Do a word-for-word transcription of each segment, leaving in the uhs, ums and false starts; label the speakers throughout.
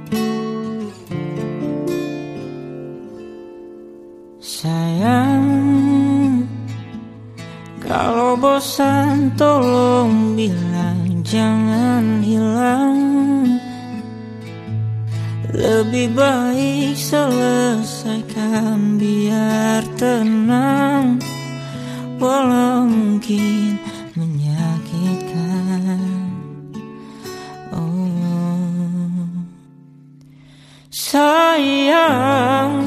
Speaker 1: Sayang, kalau bosan tolong bilang, jangan hilang. Lebih baik selesaikan biar tenang, walau mungkin menyakitkan. Oh, sayang,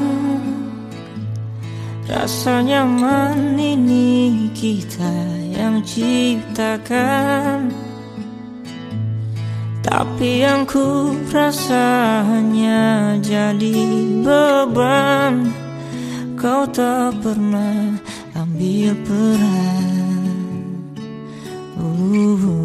Speaker 1: rasa nyaman ini kita yang ciptakan, tapi yang ku rasa hanya jadi beban. Kau tak pernah ambil peran. uh.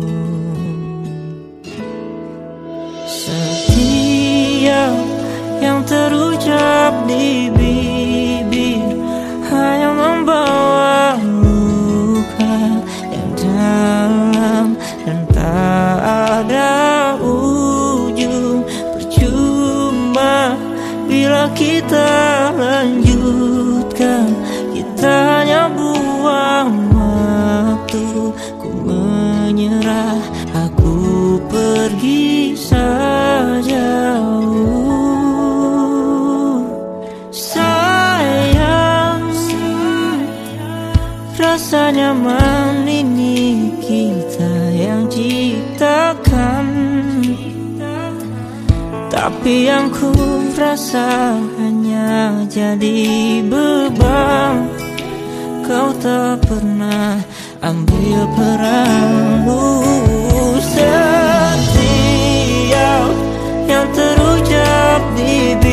Speaker 1: Setiap yang terucap di bibir hanya membawa luka yang dalam dan tak ada ujung. Percuma bila kita lanjutkan, kita hanya buang waktu. Ku menyerah, aku pergi saja. Rasa nyaman ini kita yang ciptakan, tapi yang ku rasa hanya jadi beban. Kau tak pernah ambil peran. uh, Setiap yang terucap di